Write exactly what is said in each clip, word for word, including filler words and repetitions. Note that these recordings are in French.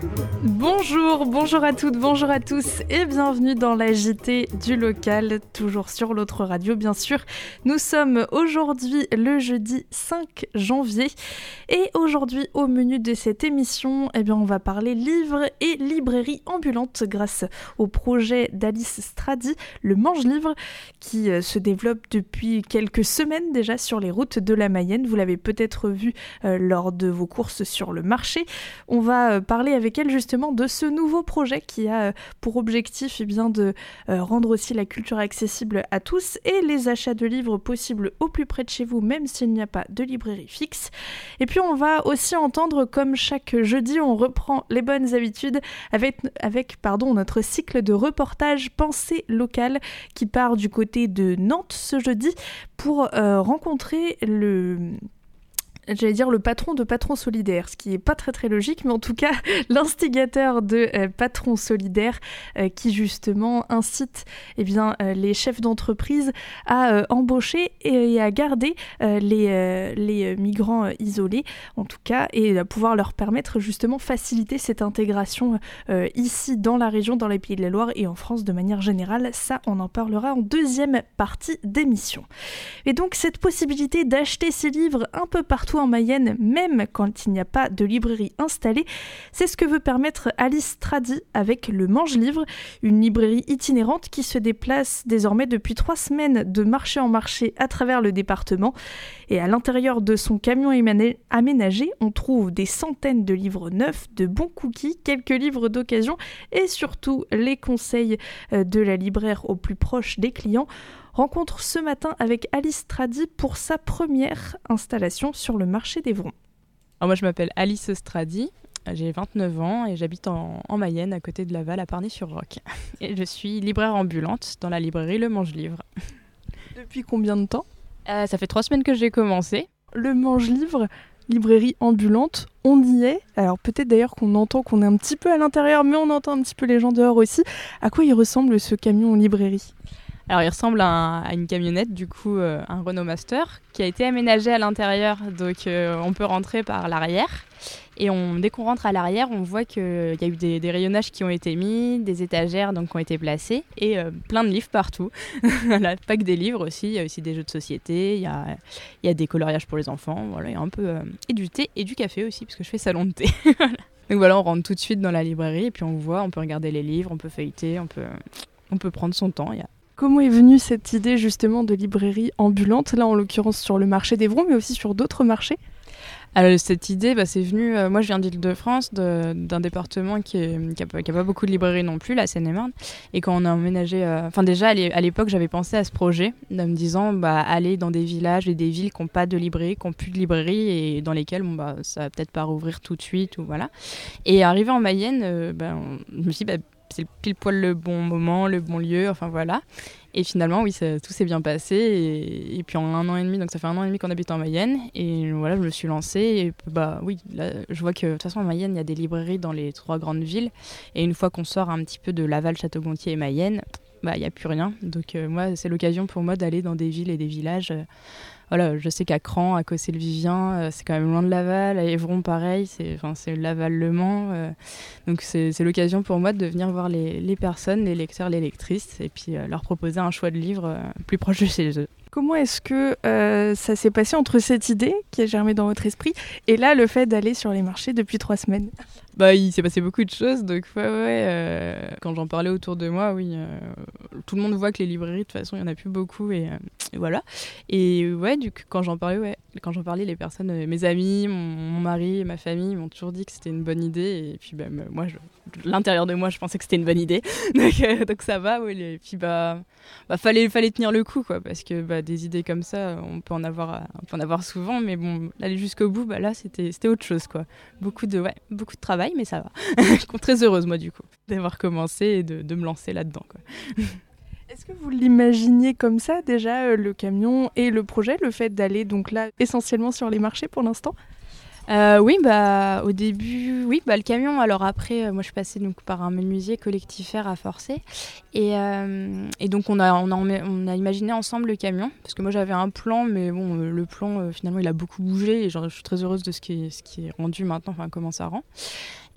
Bonjour, bonjour à toutes, bonjour à tous et bienvenue dans la J T du local, toujours sur l'autre radio bien sûr. Nous sommes aujourd'hui le jeudi cinq janvier et aujourd'hui au menu de cette émission, eh bien, on va parler livres et librairies ambulantes grâce au projet d'Alice Strady, le Mange-Livre, qui se développe depuis quelques semaines déjà sur les routes de la Mayenne. Vous l'avez peut-être vu euh, lors de vos courses sur le marché. On va euh, parler avec elle justement de ce nouveau projet qui a pour objectif eh bien, de euh, rendre aussi la culture accessible à tous et les achats de livres possibles au plus près de chez vous, même s'il n'y a pas de librairie fixe. Et puis on va aussi entendre, comme chaque jeudi, on reprend les bonnes habitudes avec, avec pardon, notre cycle de reportage Pensée locale qui part du côté de Nantes ce jeudi pour euh, rencontrer le... J'allais dire le patron de Patrons Solidaires, ce qui n'est pas très très logique, mais en tout cas l'instigateur de euh, Patrons Solidaires euh, qui justement incite eh bien, euh, les chefs d'entreprise à euh, embaucher et, et à garder euh, les, euh, les migrants euh, isolés, en tout cas, et à pouvoir leur permettre justement faciliter cette intégration euh, ici dans la région, dans les Pays de la Loire et en France de manière générale. Ça, on en parlera en deuxième partie d'émission. Et donc cette possibilité d'acheter ces livres un peu partout en Mayenne, même quand il n'y a pas de librairie installée. C'est ce que veut permettre Alice Strady avec le Mange-Livre, une librairie itinérante qui se déplace désormais depuis trois semaines de marché en marché à travers le département. Et à l'intérieur de son camion aménagé, on trouve des centaines de livres neufs, de bons cookies, quelques livres d'occasion et surtout les conseils de la libraire au plus proche des clients. Rencontre ce matin avec Alice Strady pour sa première installation sur le marché d'Évron. Alors moi je m'appelle Alice Strady, j'ai vingt-neuf ans et j'habite en, en Mayenne à côté de Laval à Parny-sur-Roc. Et je suis libraire ambulante dans la librairie Le Mange-Livre. Depuis combien de temps ? euh, Ça fait trois semaines que j'ai commencé. Le Mange-Livre, librairie ambulante, on y est. Alors peut-être d'ailleurs qu'on entend qu'on est un petit peu à l'intérieur, mais on entend un petit peu les gens dehors aussi. À quoi il ressemble ce camion librairie ? Alors il ressemble à, un, à une camionnette, du coup euh, un Renault Master qui a été aménagé à l'intérieur, donc euh, on peut rentrer par l'arrière. Et on, dès qu'on rentre à l'arrière, on voit qu'il y a eu des, des rayonnages qui ont été mis, des étagères donc, qui ont été placées et euh, plein de livres partout. Voilà, pas que des livres aussi, il y a aussi des jeux de société, il y a, il y a des coloriages pour les enfants, voilà, il y a un peu, euh, et du thé et du café aussi, parce que je fais salon de thé. Donc voilà, on rentre tout de suite dans la librairie et puis on voit, on peut regarder les livres, on peut feuilleter, on peut, on peut prendre son temps. Il y a Comment est venue cette idée justement de librairie ambulante, là en l'occurrence sur le marché d'Évron, mais aussi sur d'autres marchés ? Alors, cette idée, bah, c'est venu, euh, moi je viens d'Île-de-France, de, d'un département qui n'a pas, pas beaucoup de librairies non plus, la Seine-et-Marne. Et quand on a emménagé, enfin euh, déjà à l'époque j'avais pensé à ce projet, en me disant bah, aller dans des villages et des villes qui n'ont pas de librairie, qui n'ont plus de librairie et dans lesquelles bon, bah, ça va peut-être pas rouvrir tout de suite. Ou voilà. Et arrivé en Mayenne, euh, bah, on, je me suis dit bah, c'est pile poil le bon moment, le bon lieu, enfin voilà. Et finalement, oui, ça, tout s'est bien passé. Et, et puis en un an et demi, donc ça fait un an et demi qu'on habite en Mayenne. Et voilà, je me suis lancée. Et bah oui, là, je vois que de toute façon, en Mayenne, il y a des librairies dans les trois grandes villes. Et une fois qu'on sort un petit peu de Laval, Château-Gontier et Mayenne, bah, il n'y a plus rien. Donc euh, moi, c'est l'occasion pour moi d'aller dans des villes et des villages. Euh, Voilà, je sais qu'à Cran, à Cossé-le-Vivien, euh, c'est quand même loin de Laval. À Évron, pareil, c'est, c'est Laval-Le Mans. Euh, donc c'est, c'est l'occasion pour moi de venir voir les, les personnes, les lecteurs, les lectrices, et puis euh, leur proposer un choix de livres euh, plus proche de chez eux. Comment est-ce que euh, ça s'est passé entre cette idée qui a germé dans votre esprit et là le fait d'aller sur les marchés depuis trois semaines ? Bah, il s'est passé beaucoup de choses, donc ouais, ouais, euh, quand j'en parlais autour de moi, oui, euh, tout le monde voit que les librairies, de toute façon, il n'y en a plus beaucoup, et, euh, et voilà. Et ouais, du coup, quand j'en parlais, ouais, quand j'en parlais, les personnes, euh, mes amis, mon, mon mari, ma famille m'ont toujours dit que c'était une bonne idée, et puis bah, moi, je, l'intérieur de moi, je pensais que c'était une bonne idée, donc, euh, donc ça va, ouais, et puis bah, bah fallait, fallait tenir le coup, quoi, parce que bah, des idées comme ça, on peut en avoir, on peut en avoir souvent, mais bon, aller jusqu'au bout, bah là, c'était, c'était autre chose, quoi. Beaucoup de, ouais, beaucoup de travail, mais ça va. Je suis très heureuse, moi, du coup, d'avoir commencé et de, de me lancer là-dedans, quoi. Est-ce que vous l'imaginiez comme ça, déjà, euh, le camion et le projet, le fait d'aller donc là, essentiellement sur les marchés pour l'instant ? Euh, oui, bah, au début, oui, bah, le camion. Alors après, euh, moi, je suis passée donc, par un menuisier collectifère à Forcé. Et, euh, et donc, on a, on, a, on a imaginé ensemble le camion. Parce que moi, j'avais un plan, mais bon, euh, le plan, euh, finalement, il a beaucoup bougé. Et genre, je suis très heureuse de ce qui est, ce qui est rendu maintenant, enfin, comment ça rend.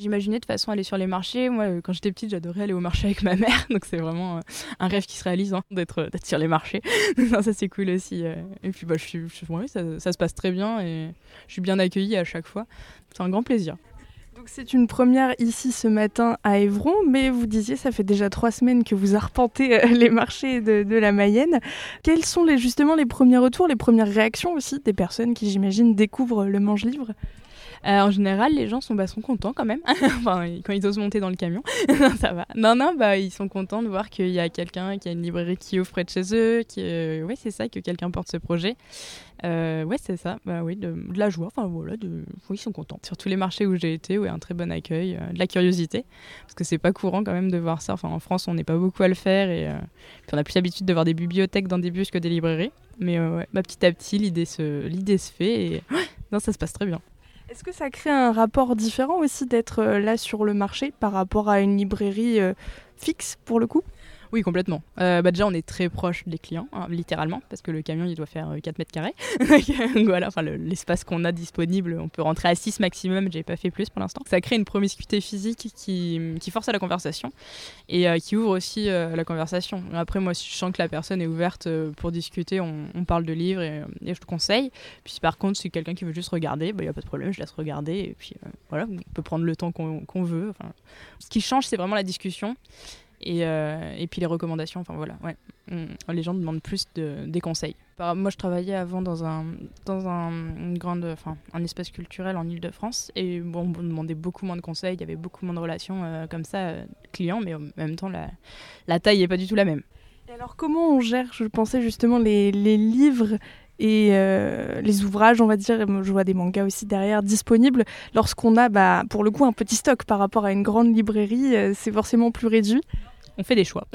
J'imaginais de toute façon aller sur les marchés. Moi, euh, quand j'étais petite, j'adorais aller au marché avec ma mère. Donc c'est vraiment euh, un rêve qui se réalise, hein, d'être, d'être sur les marchés. Non, ça c'est cool aussi. Euh. Et puis bah, je suis, je, ouais, ça, ça se passe très bien et je suis bien accueillie à chaque fois. C'est un grand plaisir. Donc c'est une première ici ce matin à Évron, mais vous disiez ça fait déjà trois semaines que vous arpentez euh, les marchés de, de la Mayenne. Quels sont les, justement les premiers retours, les premières réactions aussi des personnes qui j'imagine découvrent le Mange-Livre ? Euh, en général, les gens sont, bah, sont contents quand même. Enfin, quand ils osent monter dans le camion, ça va. Non, non, bah, ils sont contents de voir qu'il y a quelqu'un, qu'il y a une librairie qui ouvre près de chez eux. Qui, euh, ouais, c'est ça, que quelqu'un porte ce projet. Euh, ouais, c'est ça. Bah, oui, de, de la joie. Enfin, voilà, de, oui, ils sont contents. Sur tous les marchés où j'ai été, ouais, un très bon accueil, euh, de la curiosité. Parce que c'est pas courant quand même de voir ça. Enfin, en France, on n'est pas beaucoup à le faire. Et euh, puis on a plus l'habitude de voir des bibliothèques dans des bus que des librairies. Mais euh, ouais, bah, petit à petit, l'idée se, l'idée se fait. Et ouais, non, ça se passe très bien. Est-ce que ça crée un rapport différent aussi d'être là sur le marché par rapport à une librairie euh, fixe pour le coup ? Oui, complètement. Euh, bah déjà, on est très proche des clients, hein, littéralement, parce que le camion, il doit faire quatre mètres carrés. Donc voilà, enfin, le, l'espace qu'on a disponible, on peut rentrer à six maximum, j'ai pas fait plus pour l'instant. Ça crée une promiscuité physique qui, qui force à la conversation et euh, qui ouvre aussi euh, la conversation. Après, moi, si je sens que la personne est ouverte euh, pour discuter, on, on parle de livres et, et je te conseille. Puis par contre, si quelqu'un qui veut juste regarder, il bah, n'y a pas de problème, je laisse regarder. Et puis euh, voilà, on peut prendre le temps qu'on, qu'on veut. Enfin, ce qui change, c'est vraiment la discussion. Et, euh, et puis les recommandations, enfin voilà, ouais. On, les gens demandent plus de, des conseils. Moi, je travaillais avant dans un, dans un, une grande, enfin, un espace culturel en Ile-de-France et bon, on demandait beaucoup moins de conseils, il y avait beaucoup moins de relations euh, comme ça, euh, clients, mais en même temps, la, la taille n'est pas du tout la même. Et alors, comment on gère, je pensais justement, les, les livres et euh, les ouvrages, on va dire, je vois des mangas aussi derrière, disponibles, lorsqu'on a, bah, pour le coup, un petit stock par rapport à une grande librairie, euh, c'est forcément plus réduit. On fait des choix.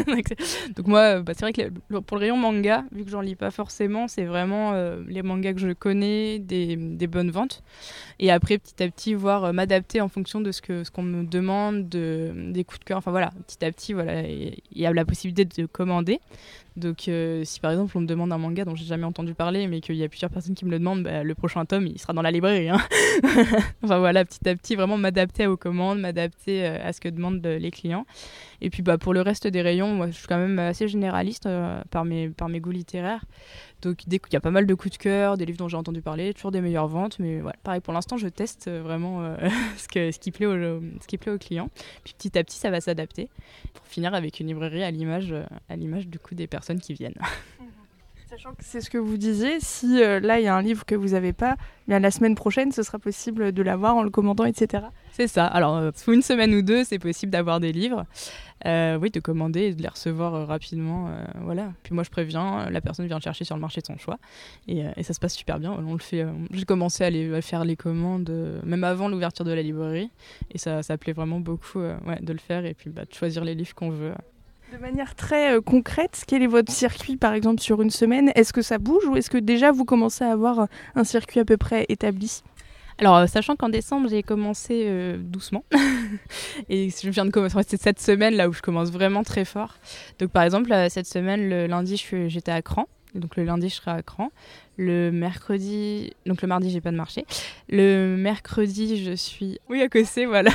Donc moi, bah, c'est vrai que le, pour le rayon manga, vu que j'en lis pas forcément, c'est vraiment euh, les mangas que je connais, des, des bonnes ventes. Et après, petit à petit, voir euh, m'adapter en fonction de ce, que, ce qu'on me demande, de, des coups de cœur. Enfin voilà, petit à petit, voilà, il y a la possibilité de commander. Donc euh, si par exemple on me demande un manga dont j'ai jamais entendu parler, mais qu'il y a plusieurs personnes qui me le demandent, bah, le prochain tome, il sera dans la librairie. Hein. Enfin voilà, petit à petit, vraiment m'adapter aux commandes, m'adapter euh, à ce que demandent les clients. Et puis bah, pour le reste des rayons, moi, je suis quand même assez généraliste euh, par, mes, par mes goûts littéraires. Donc il y a pas mal de coups de cœur, des livres dont j'ai entendu parler, toujours des meilleures ventes. Mais voilà, pareil, pour l'instant, je teste vraiment euh, ce, que, ce, qui plaît aux, ce qui plaît aux clients. Puis petit à petit, ça va s'adapter pour finir avec une librairie à l'image, à l'image du coup des personnes qui viennent. Sachant que c'est ce que vous disiez, si euh, là il y a un livre que vous n'avez pas, bien la semaine prochaine ce sera possible de l'avoir en le commandant, et cetera. C'est ça, alors euh, sous une semaine ou deux c'est possible d'avoir des livres, euh, oui, de commander et de les recevoir euh, rapidement, euh, voilà. Puis moi je préviens, la personne vient le chercher sur le marché de son choix et, euh, et ça se passe super bien. On le fait, euh, j'ai commencé à, les, à faire les commandes euh, même avant l'ouverture de la librairie et ça, ça plaît vraiment beaucoup euh, ouais, de le faire et puis bah, de choisir les livres qu'on veut. De manière très euh, concrète, quel est votre circuit par exemple sur une semaine ? Est-ce que ça bouge ou est-ce que déjà vous commencez à avoir un circuit à peu près établi ? Alors, euh, sachant qu'en décembre, j'ai commencé euh, doucement. Et je viens de commencer, c'est cette semaine là où je commence vraiment très fort. Donc par exemple, euh, cette semaine, le lundi, je suis, j'étais à Cran. Donc le lundi, je serai à Cran. Le mercredi, donc le mardi, j'ai pas de marché. Le mercredi, je suis, oui, à Cossé, voilà.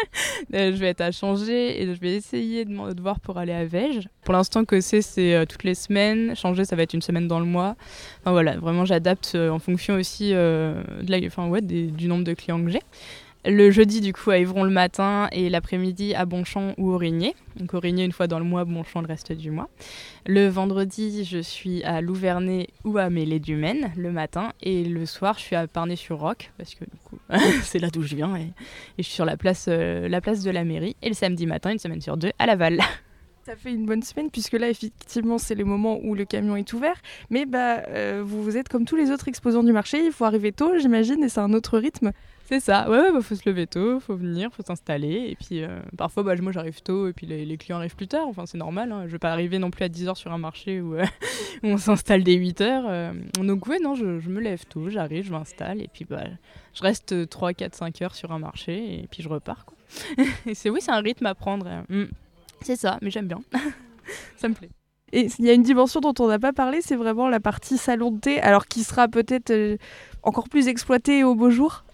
Je vais être à Changé et je vais essayer de, de voir pour aller à Vège. Pour l'instant, Cossé, c'est euh, toutes les semaines. Changé, ça va être une semaine dans le mois. Enfin voilà, vraiment, j'adapte euh, en fonction aussi euh, de la, enfin, ouais, des, du nombre de clients que j'ai. Le jeudi, du coup, à Évron le matin et l'après-midi à Bonchamp ou Aurigné. Donc Aurigné une fois dans le mois, Bonchamp le reste du mois. Le vendredi, je suis à Louvernay ou à Mêlée-du-Maine le matin. Et le soir, je suis à Parnay-sur-Roc parce que du coup, c'est là d'où je viens. Et, et je suis sur la place, euh, la place de la mairie. Et le samedi matin, une semaine sur deux, à Laval. Ça fait une bonne semaine puisque là, effectivement, c'est le moment où le camion est ouvert. Mais bah, euh, vous, vous êtes comme tous les autres exposants du marché. Il faut arriver tôt, j'imagine, et c'est un autre rythme. C'est ça, ouais, ouais bah, faut se lever tôt, faut venir, faut s'installer. Et puis euh, parfois, bah, moi j'arrive tôt et puis les, les clients arrivent plus tard. Enfin, c'est normal, hein. Je vais pas arriver non plus à dix heures sur un marché où, euh, où on s'installe dès huit heures. Euh. Donc, ouais, non, je, je me lève tôt, j'arrive, je m'installe et puis bah, je reste trois, quatre, cinq heures sur un marché et puis je repars, quoi. Et c'est, oui, c'est un rythme à prendre. Mmh. C'est ça, mais j'aime bien. Ça me plaît. Et il y a une dimension dont on n'a pas parlé, c'est vraiment la partie salon de thé, alors qui sera peut-être euh, encore plus exploitée au beau jour.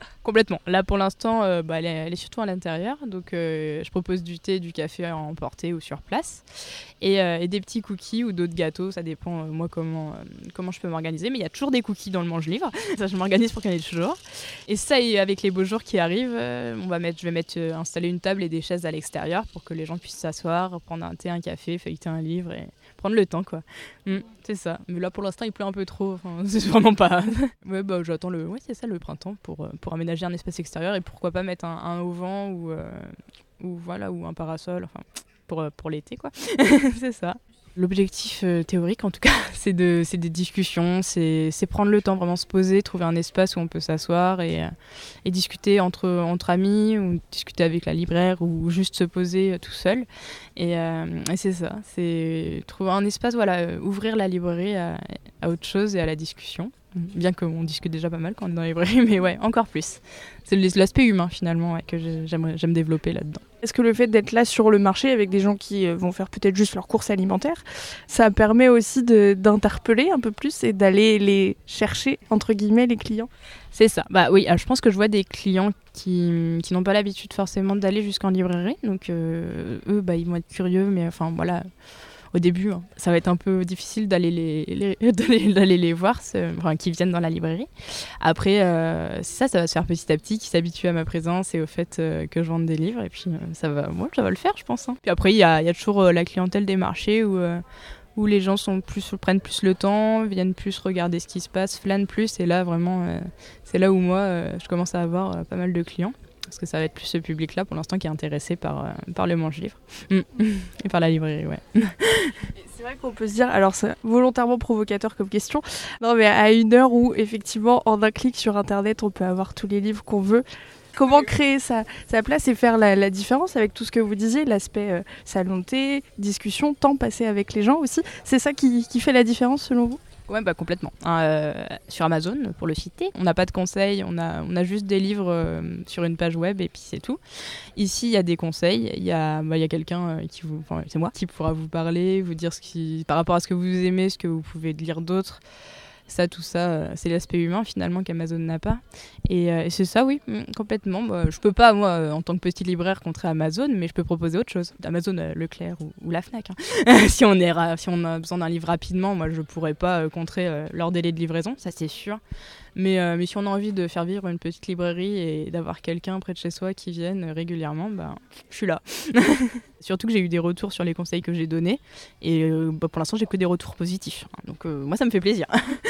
Complètement. Là, pour l'instant, euh, bah, elle, est, elle est surtout à l'intérieur. Donc, euh, je propose du thé, du café à emporter ou sur place. Et, euh, et des petits cookies ou d'autres gâteaux. Ça dépend, euh, moi, comment, euh, comment je peux m'organiser. Mais il y a toujours des cookies dans le mange-livre. Ça, je m'organise pour qu'il y en ait toujours. Et ça, et avec les beaux jours qui arrivent, euh, on va mettre, je vais mettre, euh, installer une table et des chaises à l'extérieur pour que les gens puissent s'asseoir, prendre un thé, un café, feuilleter un livre et prendre le temps, quoi. Mmh, c'est ça. Mais là, pour l'instant, il pleut un peu trop. Enfin, c'est vraiment pas... ouais, bah, j'attends le... Ouais, c'est ça, le printemps pour, pour aménager un espace extérieur et pourquoi pas mettre un, un auvent ou, euh, ou, voilà, ou un parasol, enfin, pour, pour l'été, quoi. C'est ça. L'objectif euh, théorique, en tout cas, c'est, de, c'est des discussions, c'est, c'est prendre le temps, vraiment se poser, trouver un espace où on peut s'asseoir et, euh, et discuter entre, entre amis, ou discuter avec la libraire, ou juste se poser euh, tout seul. Et, euh, et c'est ça, c'est trouver un espace, voilà, euh, ouvrir la librairie à, à autre chose et à la discussion. Bien qu'on discute déjà pas mal quand on est dans la librairie, mais ouais, encore plus. C'est l'aspect humain, finalement, ouais, que j'aime, j'aime développer là-dedans. Est-ce que le fait d'être là sur le marché avec des gens qui vont faire peut-être juste leurs courses alimentaires, ça permet aussi de, d'interpeller un peu plus et d'aller les chercher, entre guillemets, les clients ? C'est ça. Bah oui, je pense que je vois des clients qui, qui n'ont pas l'habitude forcément d'aller jusqu'en librairie. Donc, euh, eux, bah, ils vont être curieux, mais enfin, voilà... Au début, hein, ça va être un peu difficile d'aller les, les, d'aller, d'aller les voir, enfin, qu'ils viennent dans la librairie. Après, euh, ça, ça va se faire petit à petit, qu'ils s'habituent à ma présence et au fait euh, que je vende des livres. Et puis, euh, ça, va, moi, ça va le faire, je pense. Hein. Puis après, il y a, y a toujours euh, la clientèle des marchés où, euh, où les gens sont plus, prennent plus le temps, viennent plus regarder ce qui se passe, flânent plus. Et là, vraiment, euh, c'est là où moi, euh, je commence à avoir euh, pas mal de clients. Parce que ça va être plus ce public-là, pour l'instant, qui est intéressé par, euh, par le mange-livre. Mmh. Et par la librairie, ouais. C'est vrai qu'on peut se dire, alors c'est volontairement provocateur comme question, non mais à une heure où, effectivement, en un clic sur Internet, on peut avoir tous les livres qu'on veut, comment créer sa, sa place et faire la, la différence avec tout ce que vous disiez, l'aspect euh, salon de thé, discussion, temps passé avec les gens aussi, c'est ça qui, qui fait la différence selon vous ? Ouais, bah complètement. Euh, sur Amazon, pour le citer, on n'a pas de conseils, on a, on a juste des livres euh, sur une page web et puis c'est tout. Ici, il y a des conseils, il y a, bah, y a quelqu'un euh, qui vous, enfin, c'est moi, qui pourra vous parler, vous dire ce qui, par rapport à ce que vous aimez, ce que vous pouvez lire d'autres. Ça, tout ça, euh, c'est l'aspect humain finalement qu'Amazon n'a pas. Et, euh, et c'est ça, oui, complètement. Bah, je peux pas, moi, euh, en tant que petit libraire, contrer Amazon, mais je peux proposer autre chose. Amazon, euh, Leclerc ou, ou la Fnac. Hein. si, on est ra- si on a besoin d'un livre rapidement, moi, je pourrais pas euh, contrer euh, leur délai de livraison, ça c'est sûr. Mais, euh, mais si on a envie de faire vivre une petite librairie et d'avoir quelqu'un près de chez soi qui vienne régulièrement, bah, je suis là. Surtout que j'ai eu des retours sur les conseils que j'ai donnés. Et euh, bah, pour l'instant, j'ai que des retours positifs. Donc euh, moi, ça me fait plaisir.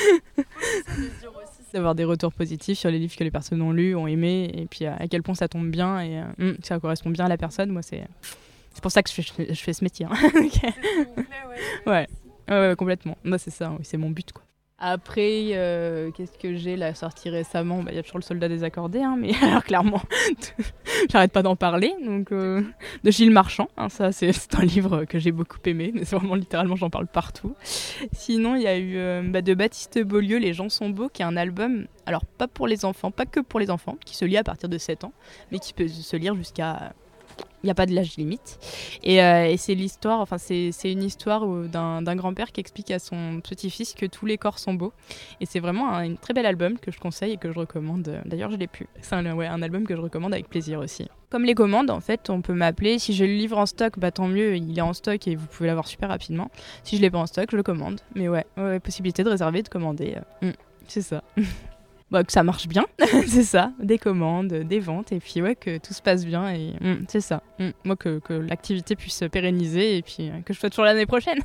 D'avoir des retours positifs sur les livres que les personnes ont lus, ont aimés, et puis à quel point ça tombe bien et euh, ça correspond bien à la personne. Moi, c'est, c'est pour ça que je fais, je fais ce métier. Hein. Okay. Ouais. Ouais. Ouais, ouais, complètement. Moi, c'est ça, oui, c'est mon but, quoi. Après, euh, qu'est-ce que j'ai là sorti récemment ? Bah, y a toujours le Soldat désaccordé, hein, mais alors clairement, j'arrête pas d'en parler. Donc, euh, de Gilles Marchand, hein, ça c'est, c'est un livre que j'ai beaucoup aimé, mais c'est vraiment littéralement j'en parle partout. Sinon, il y a eu euh, bah, de Baptiste Beaulieu, Les gens sont beaux, qui est un album, alors pas pour les enfants, pas que pour les enfants, qui se lit à partir de sept ans, mais qui peut se lire jusqu'à... Il n'y a pas de l'âge limite. Et, euh, et c'est l'histoire, enfin c'est, c'est une histoire où, d'un, d'un grand-père qui explique à son petit-fils que tous les corps sont beaux. Et c'est vraiment un, un très bel album que je conseille et que je recommande. D'ailleurs, je l'ai pu. C'est un, ouais, un album que je recommande avec plaisir aussi. Comme les commandes, en fait, on peut m'appeler. Si j'ai le livre en stock, bah tant mieux, il est en stock et vous pouvez l'avoir super rapidement. Si je ne l'ai pas en stock, je le commande. Mais ouais, ouais possibilité de réserver, de commander. Euh, mm, c'est ça. Bah, que ça marche bien, c'est ça, des commandes, des ventes, et puis ouais, que tout se passe bien, et mm, c'est ça. Mm, moi, que, que l'activité puisse se pérenniser, et puis euh, que je sois toujours l'année prochaine.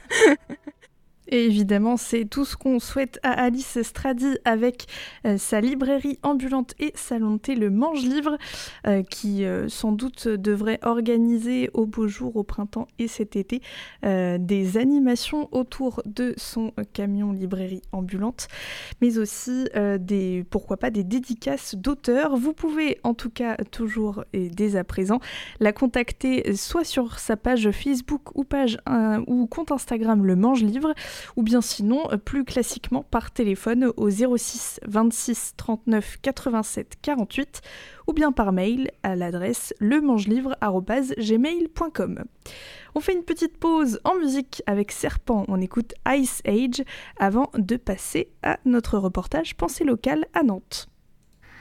Et évidemment, c'est tout ce qu'on souhaite à Alice Stradi avec euh, sa librairie ambulante et salon de thé, le Mange-Livre, euh, qui euh, sans doute devrait organiser au beau jour, au printemps et cet été, euh, des animations autour de son camion librairie ambulante, mais aussi euh, des, pourquoi pas, des dédicaces d'auteurs. Vous pouvez en tout cas toujours et dès à présent la contacter soit sur sa page Facebook ou page euh, ou compte Instagram le Mange-Livre, ou bien sinon, plus classiquement, par téléphone au zéro six vingt-six trente-neuf quatre-vingt-sept quarante-huit ou bien par mail à l'adresse lemangelivre arobase gmail point com. On fait une petite pause en musique avec Serpent, on écoute Ice Age avant de passer à notre reportage Pensée locale à Nantes.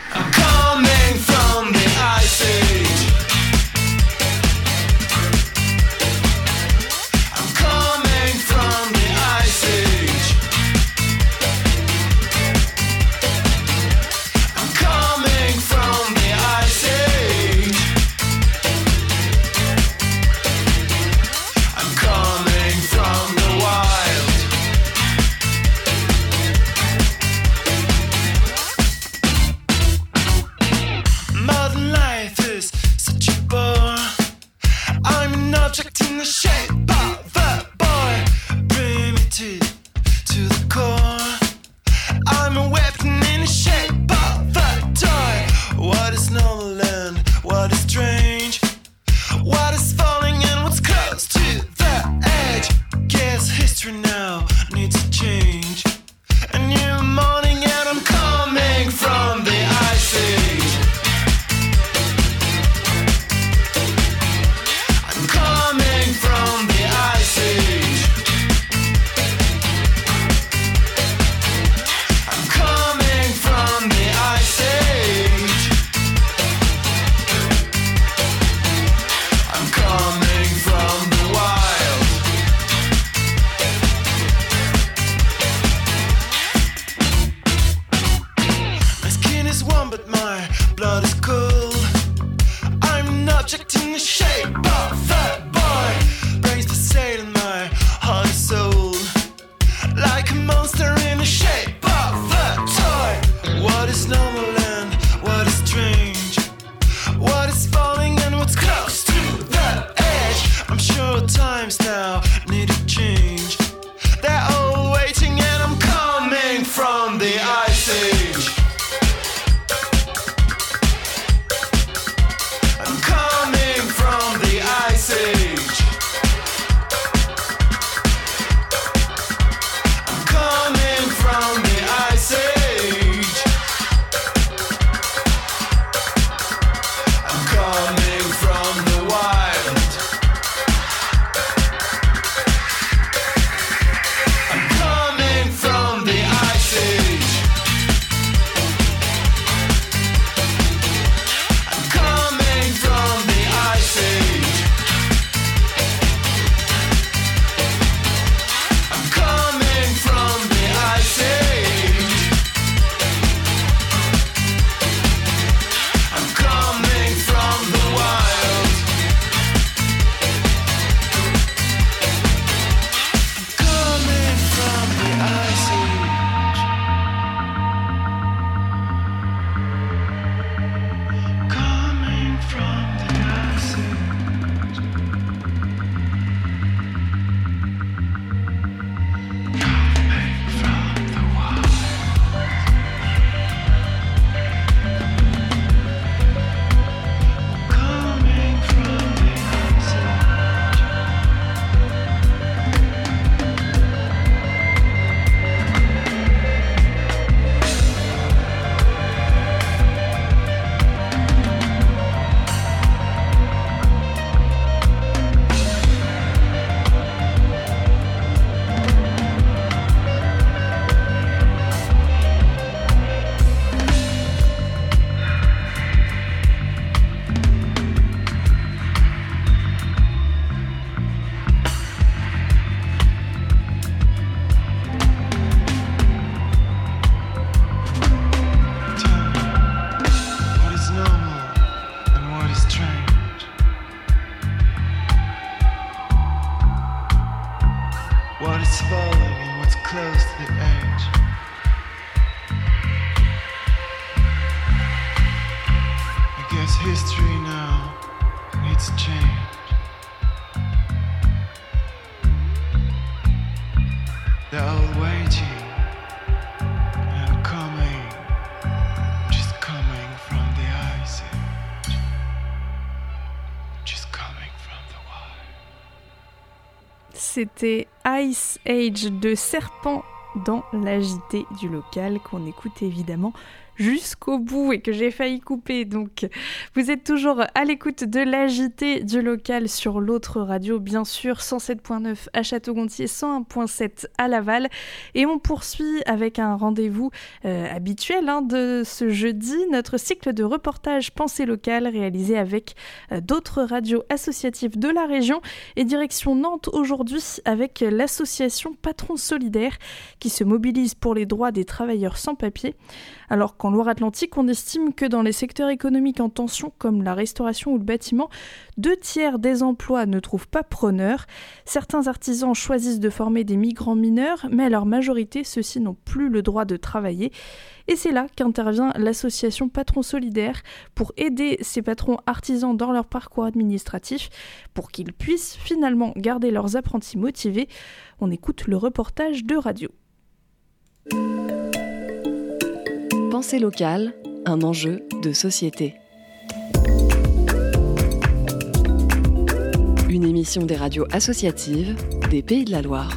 C'était Ice Age de Serpent dans la J T du local qu'on écoute évidemment jusqu'au bout et que j'ai failli couper. Donc, vous êtes toujours à l'écoute de l'A J T du local sur l'autre radio, bien sûr, cent sept virgule neuf à Château-Gontier, cent un virgule sept à Laval. Et on poursuit avec un rendez-vous euh, habituel hein, de ce jeudi, notre cycle de reportage Pensée locale réalisé avec euh, d'autres radios associatives de la région et direction Nantes aujourd'hui avec l'association Patrons Solidaires qui se mobilise pour les droits des travailleurs sans papier. Alors qu'en Loire-Atlantique, on estime que dans les secteurs économiques en tension comme la restauration ou le bâtiment, deux tiers des emplois ne trouvent pas preneurs. Certains artisans choisissent de former des migrants mineurs, mais à leur majorité, ceux-ci n'ont plus le droit de travailler. Et c'est là qu'intervient l'association Patrons Solidaires pour aider ces patrons artisans dans leur parcours administratif pour qu'ils puissent finalement garder leurs apprentis motivés. On écoute le reportage de radio. Pensée locale, un enjeu de société. Une émission des radios associatives des Pays de la Loire.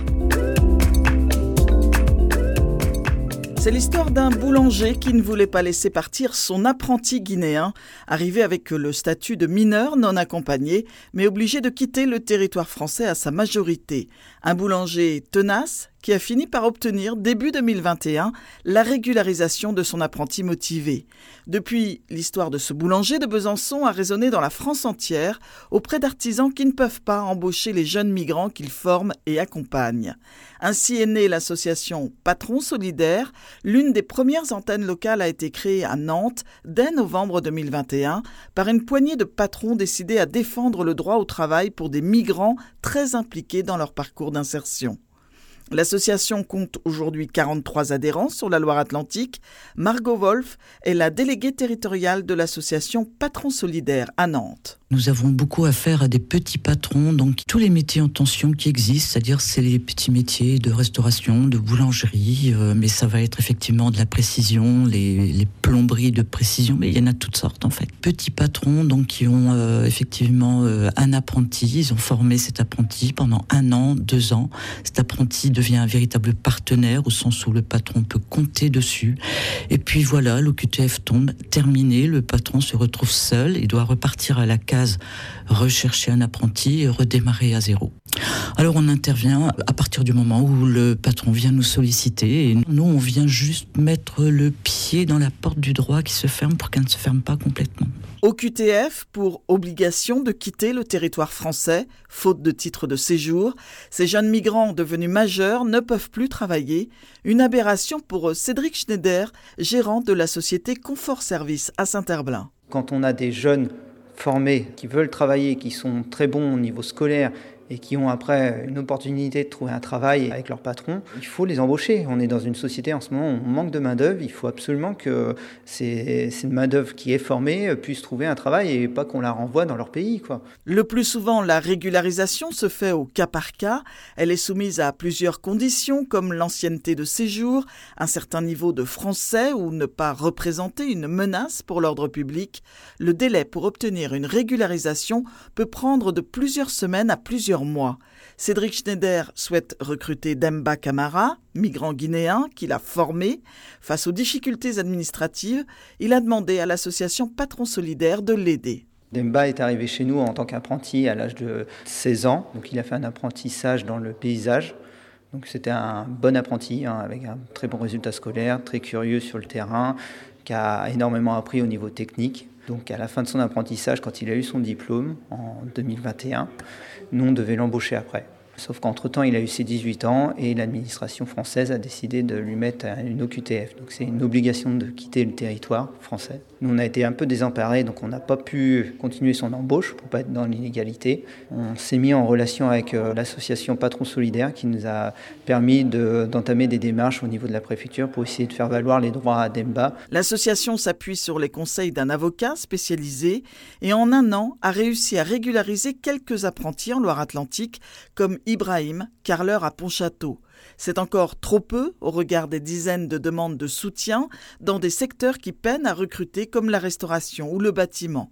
C'est l'histoire d'un boulanger qui ne voulait pas laisser partir son apprenti guinéen, arrivé avec le statut de mineur non accompagné, mais obligé de quitter le territoire français à sa majorité. Un boulanger tenace qui a fini par obtenir, début deux mille vingt et un, la régularisation de son apprenti motivé. Depuis, l'histoire de ce boulanger de Besançon a résonné dans la France entière auprès d'artisans qui ne peuvent pas embaucher les jeunes migrants qu'ils forment et accompagnent. Ainsi est née l'association Patrons Solidaires. L'une des premières antennes locales a été créée à Nantes dès novembre deux mille vingt et un par une poignée de patrons décidés à défendre le droit au travail pour des migrants très impliqués dans leur parcours d'insertion. L'association compte aujourd'hui quarante-trois adhérents sur la Loire-Atlantique. Margot Wolf est la déléguée territoriale de l'association Patrons Solidaires à Nantes. Nous avons beaucoup affaire à des petits patrons, donc tous les métiers en tension qui existent, c'est-à-dire c'est les petits métiers de restauration, de boulangerie, euh, mais ça va être effectivement de la précision, les, les plomberies de précision, mais il y en a toutes sortes en fait. Petits patrons donc qui ont euh, effectivement euh, un apprenti, ils ont formé cet apprenti pendant un an, deux ans. Cet apprenti devient un véritable partenaire au sens où le patron peut compter dessus. Et puis voilà, l'O Q T F tombe, terminé, le patron se retrouve seul, il doit repartir à la case rechercher un apprenti et redémarrer à zéro. Alors on intervient à partir du moment où le patron vient nous solliciter et nous on vient juste mettre le pied dans la porte du droit qui se ferme pour qu'elle ne se ferme pas complètement. O Q T F pour obligation de quitter le territoire français, faute de titre de séjour. Ces jeunes migrants devenus majeurs ne peuvent plus travailler. Une aberration pour Cédric Schneider, gérant de la société Confort Service à Saint-Herblain. Quand on a des jeunes formés, qui veulent travailler, qui sont très bons au niveau scolaire et qui ont après une opportunité de trouver un travail avec leur patron, il faut les embaucher. On est dans une société en ce moment où on manque de main-d'œuvre. Il faut absolument que ces, cette main-d'œuvre qui est formée puisse trouver un travail et pas qu'on la renvoie dans leur pays, quoi. Le plus souvent, la régularisation se fait au cas par cas. Elle est soumise à plusieurs conditions comme l'ancienneté de séjour, un certain niveau de français ou ne pas représenter une menace pour l'ordre public. Le délai pour obtenir une régularisation peut prendre de plusieurs semaines à plusieurs mois. Cédric Schneider souhaite recruter Demba Camara, migrant guinéen qu'il a formé. Face aux difficultés administratives, il a demandé à l'association Patrons Solidaires de l'aider. Demba est arrivé chez nous en tant qu'apprenti à l'âge de seize ans. Donc il a fait un apprentissage dans le paysage. Donc c'était un bon apprenti hein, avec un très bon résultat scolaire, très curieux sur le terrain, qui a énormément appris au niveau technique. Donc à la fin de son apprentissage, quand il a eu son diplôme en deux mille vingt et un, nous on devait l'embaucher après. Sauf qu'entre-temps, il a eu ses dix-huit ans et l'administration française a décidé de lui mettre une O Q T F. Donc c'est une obligation de quitter le territoire français. Nous, on a été un peu désemparés, donc on n'a pas pu continuer son embauche pour ne pas être dans l'inégalité. On s'est mis en relation avec euh, l'association Patrons Solidaires qui nous a permis de, d'entamer des démarches au niveau de la préfecture pour essayer de faire valoir les droits à Demba. L'association s'appuie sur les conseils d'un avocat spécialisé et en un an a réussi à régulariser quelques apprentis en Loire-Atlantique comme Ibrahim, carreleur à Pontchâteau. C'est encore trop peu au regard des dizaines de demandes de soutien dans des secteurs qui peinent à recruter comme la restauration ou le bâtiment.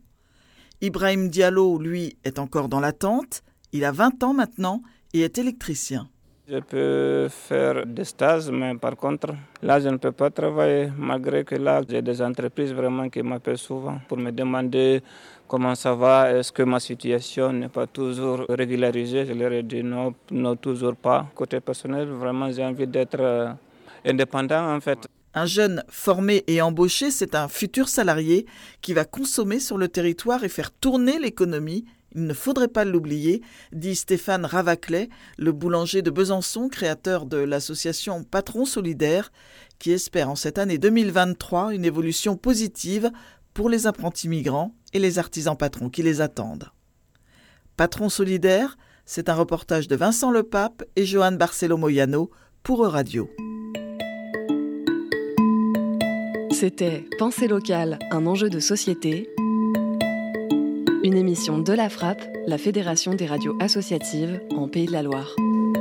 Ibrahim Diallo, lui, est encore dans l'attente. Il a vingt ans maintenant et est électricien. Je peux faire des stages, mais par contre, là, je ne peux pas travailler, malgré que là, j'ai des entreprises vraiment qui m'appellent souvent pour me demander comment ça va, est-ce que ma situation n'est pas toujours régularisée. Je leur ai dit non, non, toujours pas. Côté personnel, vraiment, j'ai envie d'être euh, indépendant, en fait. Un jeune formé et embauché, c'est un futur salarié qui va consommer sur le territoire et faire tourner l'économie. Il ne faudrait pas l'oublier, dit Stéphane Ravaclet, le boulanger de Besançon, créateur de l'association Patron Solidaire, qui espère en cette année deux mille vingt-trois une évolution positive pour les apprentis migrants et les artisans patrons qui les attendent. Patron Solidaire, c'est un reportage de Vincent Lepape et Johan Barcelo-Moyano pour Euradio. C'était Pensée locale, un enjeu de société. Une émission de la Frappe, la Fédération des radios associatives en Pays de la Loire.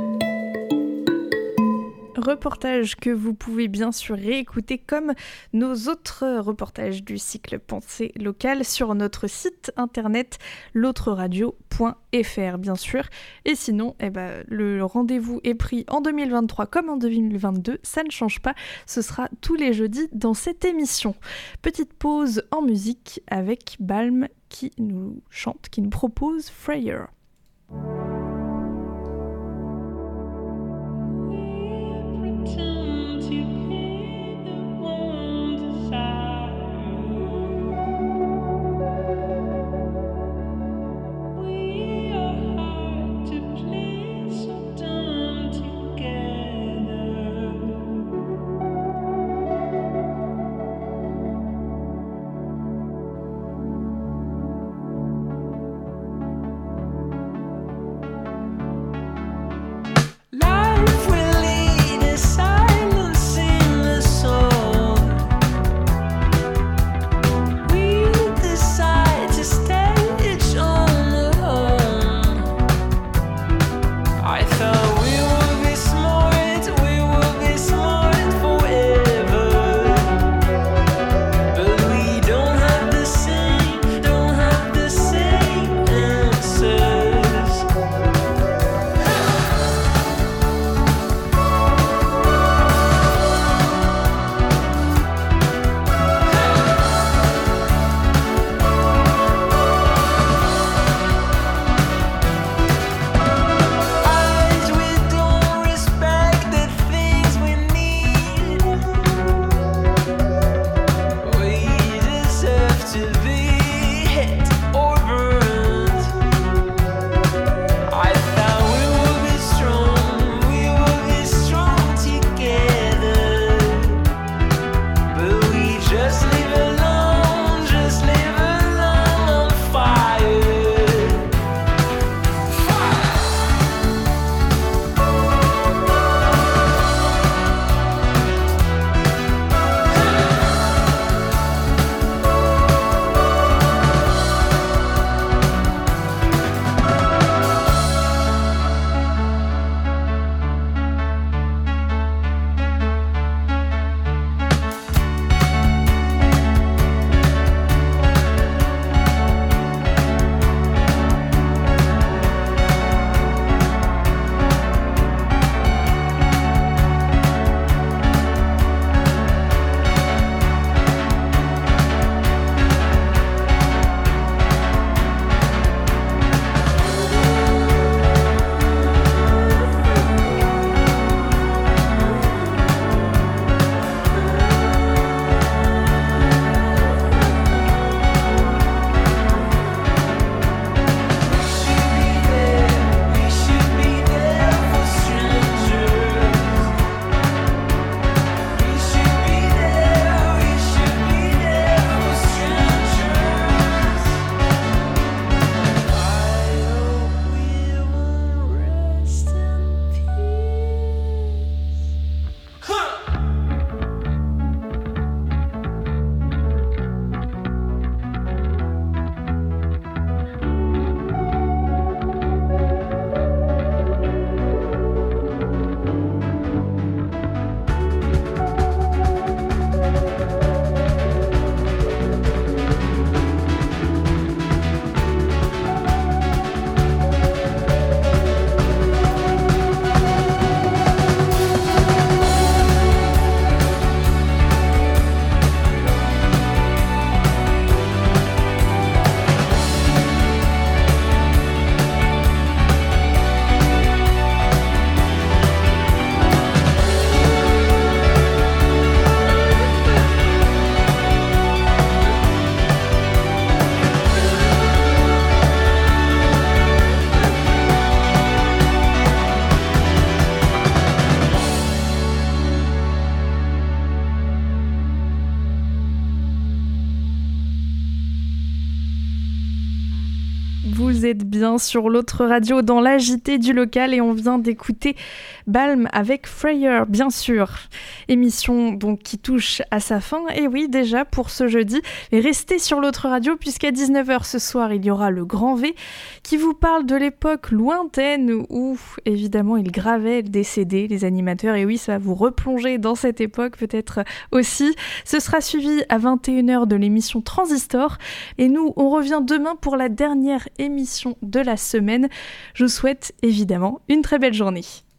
Reportage que vous pouvez bien sûr réécouter comme nos autres reportages du cycle Pensée locale sur notre site internet l'autre radio point f r bien sûr. Et sinon, eh ben, le rendez-vous est pris en deux mille vingt-trois comme en deux mille vingt-deux, ça ne change pas, ce sera tous les jeudis dans cette émission. Petite pause en musique avec Balm qui nous chante, qui nous propose Freyer. bien sur l'autre radio dans la J T du local et on vient d'écouter Balm avec Freyer, bien sûr. Émission donc qui touche à sa fin, et oui déjà pour ce jeudi. Et restez sur l'autre radio puisqu'à dix-neuf heures ce soir il y aura le Grand V qui vous parle de l'époque lointaine où évidemment il gravait des C D, les animateurs, et oui ça va vous replonger dans cette époque peut-être aussi. Ce sera suivi à vingt et une heures de l'émission Transistor et nous on revient demain pour la dernière émission de la semaine. Je vous souhaite évidemment une très belle journée.